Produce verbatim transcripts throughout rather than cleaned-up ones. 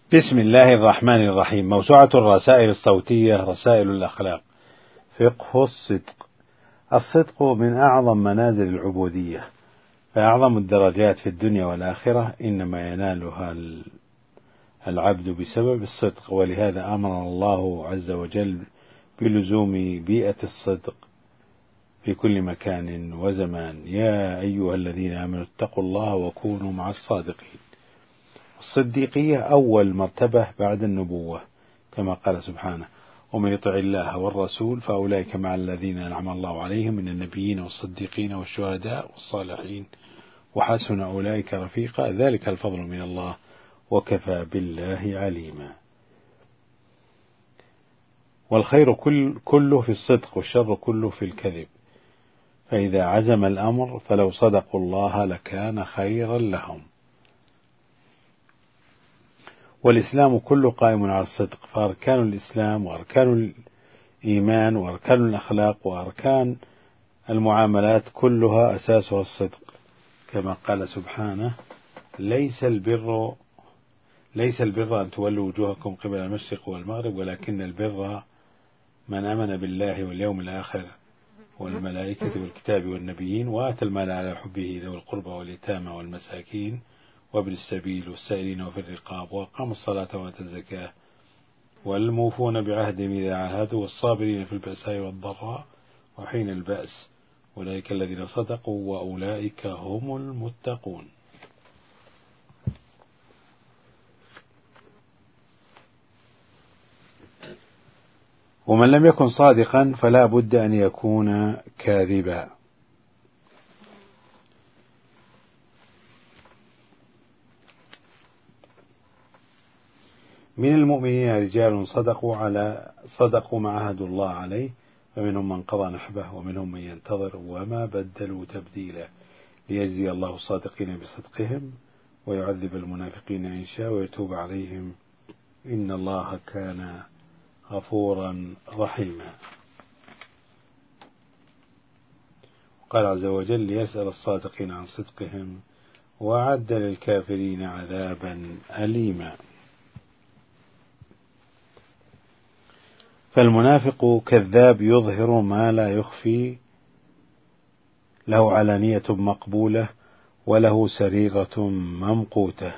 بسم الله الرحمن الرحيم. موسوعة الرسائل الصوتية رسائل الأخلاق. فقه الصدق. الصدق من أعظم منازل العبودية، فأعظم الدرجات في الدنيا والآخرة إنما ينالها العبد بسبب الصدق، ولهذا أمر الله عز وجل بلزوم بيئة الصدق في كل مكان وزمان. يا أيها الذين آمنوا اتقوا الله وكونوا مع الصادقين. الصديقية أول مرتبة بعد النبوة، كما قال سبحانه: ومن يطع الله والرسول فأولئك مع الذين أنعم الله عليهم من النبيين والصديقين والشهداء والصالحين وحسن أولئك رفيقا، ذلك الفضل من الله وكفى بالله عليما. والخير كل كله في الصدق، والشر كله في الكذب، فإذا عزم الأمر فلو صدقوا الله لكان خيرا لهم. والإسلام كله قائم على الصدق، فأركان الإسلام وأركان الإيمان وأركان الأخلاق وأركان المعاملات كلها أساسها الصدق، كما قال سبحانه: ليس البر ليس البر أن تولوا وجوهكم قبل المشرق والمغرب ولكن البر من آمن بالله واليوم الآخر والملائكة والكتاب والنبيين وآتى المال على حبه ذوي القربى واليتامى والمساكين وابن السبيل والسائلين وفي الرقاب وأقام الصلاة وآتى الزكاة والموفون بعهدهم إذا عاهدوا والصابرين في البأساء والضراء وحين البأس أولئك الذين صدقوا وأولئك هم المتقون. ومن لم يكن صادقا فلا بد أن يكون كاذبا. من المؤمنين رجال صدقوا على صدقوا ما عاهدوا الله عليه، فمنهم من قضى نحبه ومنهم من ينتظر وما بدلوا تبديلا، ليجزي الله الصادقين بصدقهم ويعذب المنافقين إن شاء ويتوب عليهم إن الله كان غفورا رحيما. قال عز وجل: ليسأل الصادقين عن صدقهم وأعد للكافرين عذابا أليما. فالمنافق كذاب يظهر ما لا يخفي، له علانية مقبولة وله سريرة ممقوتة.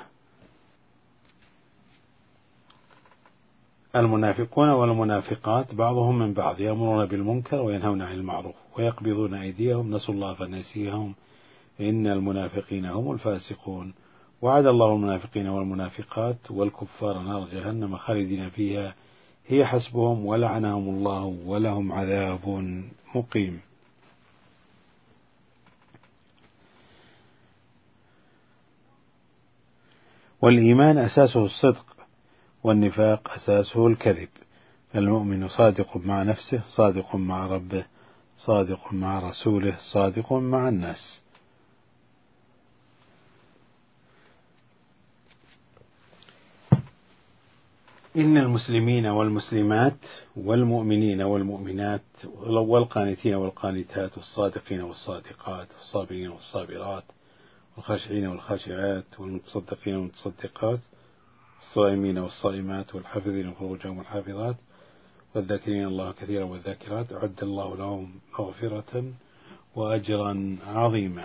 المنافقون والمنافقات بعضهم من بعض، يأمرون بالمنكر وينهون عن المعروف ويقبضون أيديهم، نسوا الله فنسيهم إن المنافقين هم الفاسقون. وعد الله المنافقين والمنافقات والكفار نار جهنم خالدين فيها هي حسبهم ولعنهم الله ولهم عذاب مقيم. والإيمان أساسه الصدق، والنفاق أساسه الكذب. المؤمن صادق مع نفسه، صادق مع ربه، صادق مع رسوله، صادق مع الناس. إن المسلمين والمسلمات والمؤمنين والمؤمنات والقانتين والقانتات والصادقين والصادقات والصابرين والصابرات والخاشعين والخاشعات والمتصدقين والمتصدقات والصائمين والصائمات والحافظين فروجهم والحافظات والذاكرين الله كثيرا والذاكرات أعد الله لهم مغفرة وأجرا عظيما.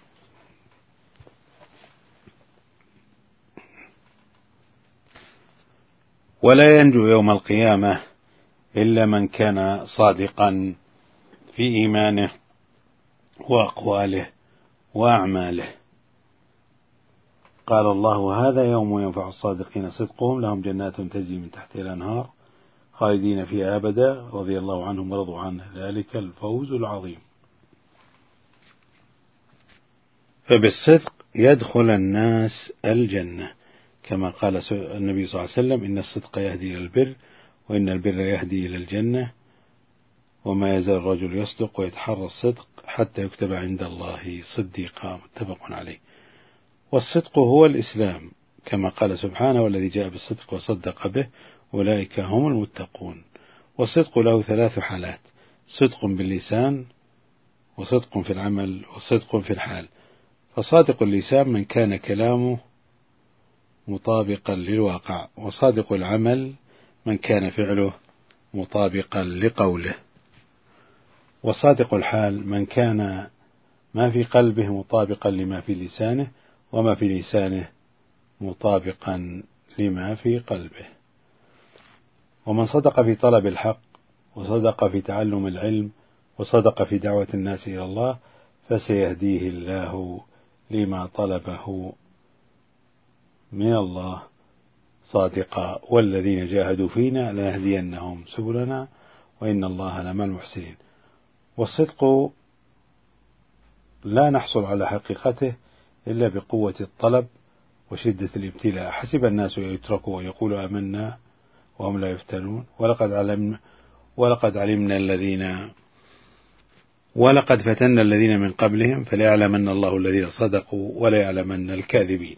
ولا ينجو يوم القيامة إلا من كان صادقا في إيمانه وأقواله وأعماله. قال الله: هذا يوم ينفع الصادقين صدقهم، لهم جنات تجري من تحتها الأنهار خالدين فيها أبدا رضي الله عنهم ورضوا عنه ذلك الفوز العظيم. فبالصدق يدخل الناس الجنة، كما قال النبي صلى الله عليه وسلم: إن الصدق يهدي إلى البر وإن البر يهدي إلى الجنة وما يزال الرجل يصدق ويتحرى الصدق حتى يكتب عند الله صديقا. متفق عليه. والصدق هو الإسلام، كما قال سبحانه: والذي جاء بالصدق وصدق به أولئك هم المتقون. والصدق له ثلاث حالات: صدق باللسان وصدق في العمل وصدق في الحال. فصادق اللسان من كان كلامه مطابقا للواقع، وصادق العمل من كان فعله مطابقا لقوله، وصادق الحال من كان ما في قلبه مطابقا لما في لسانه، وما في لسانه مطابقا لما في قلبه. ومن صدق في طلب الحق، وصدق في تعلم العلم، وصدق في دعوة الناس إلى الله، فسيهديه الله لما طلبه من الله صادقا، والذين جاهدوا فينا لنهدينهم سبلنا وإن الله لمع المحسنين. والصدق لا نحصل على حقيقته إلا بقوة الطلب وشدة الابتلاء. حسب الناس يتركوا ويقولوا آمنا وهم لا يفتنون، ولقد علمنا ولقد علمنا الذين ولقد فتنا الذين من قبلهم فليعلمن الله الذين صدقوا وليعلمن الكاذبين.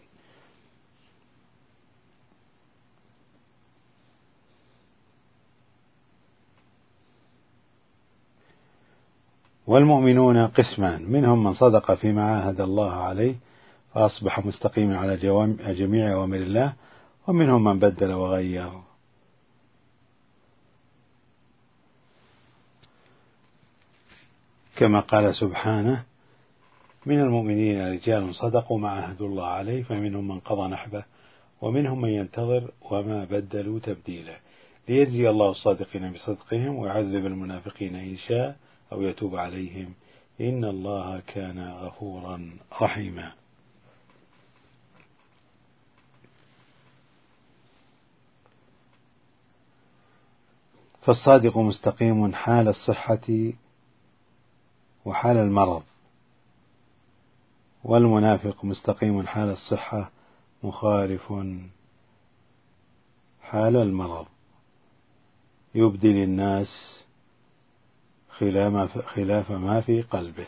والمؤمنون قسمان، منهم من صدق فيما عاهد الله عليه فأصبح مستقيما على جميع أوامر الله، ومنهم من بدل وغير. كما قال سبحانه: من المؤمنين رجال صدقوا ما عاهدوا الله عليه فمنهم من قضى نحبه ومنهم من ينتظر وما بدلوا تبديلا، ليجزي الله الصادقين بصدقهم ويعذب المنافقين إن شاء أو يتوب عليهم إن الله كان غفورا رحيما. فالصادق مستقيم حال الصحة وحال المرض، والمنافق مستقيم حال الصحة مخالف حال المرض، يبدي للناس خلاف ما في قلبه.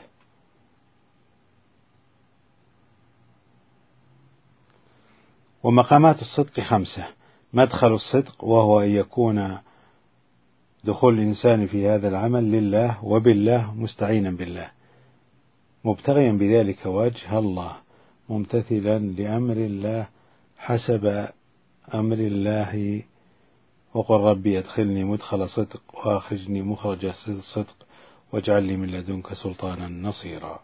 ومقامات الصدق خمسة: مدخل الصدق، وهو أن يكون دخول الإنسان في هذا العمل لله وبالله مستعينا بالله، مبتغيا بذلك وجه الله، ممتثلا لأمر الله حسب أمر الله، وقل ربي أدخلني مدخل صدق وأخرجني مخرج صدق واجعل لي من لدنك سلطانا نصيرا.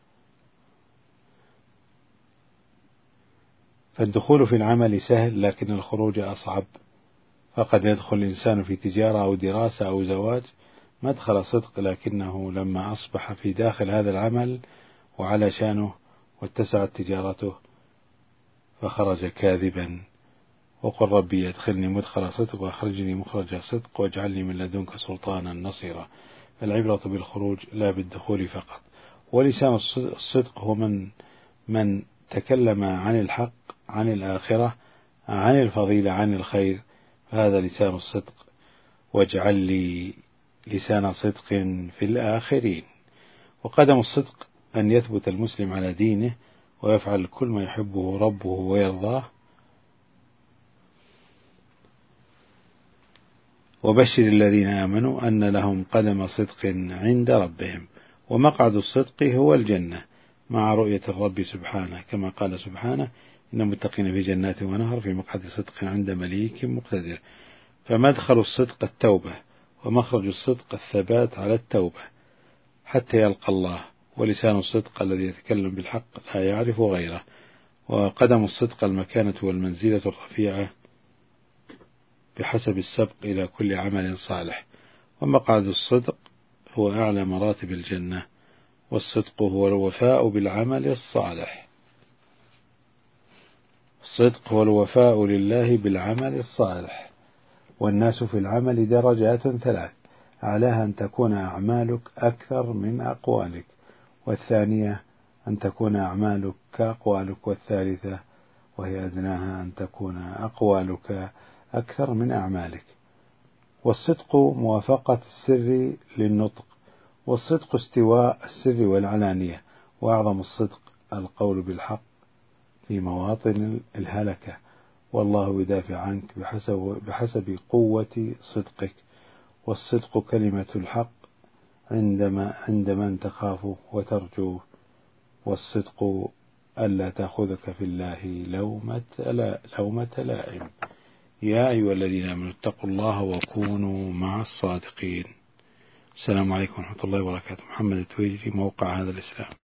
فالدخول في العمل سهل لكن الخروج أصعب، فقد يدخل الإنسان في تجارة أو دراسة أو زواج مدخل صدق، لكنه لما أصبح في داخل هذا العمل وعلى شانه واتسعت تجارته فخرج كاذبا. وقل ربي أدخلني مدخل صدق وأخرجني مخرج صدق واجعل لي من لدنك سلطانا نصيرا. العبرة بالخروج لا بالدخول فقط. ولسان الصدق هو من من تكلم عن الحق، عن الآخرة، عن الفضيلة، عن الخير، هذا لسان الصدق. واجعل لي لسان صدق في الآخرين. وقدم الصدق أن يثبت المسلم على دينه ويفعل كل ما يحبه ربه ويرضاه. وبشر الذين آمنوا أن لهم قدم صدق عند ربهم. ومقعد الصدق هو الجنة مع رؤية الرب سبحانه، كما قال سبحانه: إن المتقين في جنات ونهر في مقعد صدق عند مليك مقتدر. فمدخل الصدق التوبة، ومخرج الصدق الثبات على التوبة حتى يلقى الله. ولسان الصدق الذي يتكلم بالحق لا يعرف غيره. وقدم الصدق المكانة والمنزلة الرفيعة بحسب السبق إلى كل عمل صالح. ومقعد الصدق هو أعلى مراتب الجنة. والصدق هو الوفاء بالعمل الصالح. الصدق هو الوفاء لله بالعمل الصالح. والناس في العمل درجات ثلاث: أعلاها أن تكون أعمالك أكثر من أقوالك، والثانية أن تكون أعمالك كأقوالك، والثالثة وهي أدناها أن تكون أقوالك أكثر من أعمالك. والصدق موافقة السر للنطق، والصدق استواء السر والعلانية. وأعظم الصدق القول بالحق في مواطن الهلكة، والله يدافع عنك بحسب, بحسب قوة صدقك. والصدق كلمة الحق عندما عند من تخافه وترجوه. والصدق ألا تأخذك في الله لومة لا لومة لائم. يا أيها الذين آمنوا اتقوا الله وكونوا مع الصادقين. السلام عليكم ورحمة الله وبركاته. محمد التويجري، موقع هذا الإسلام.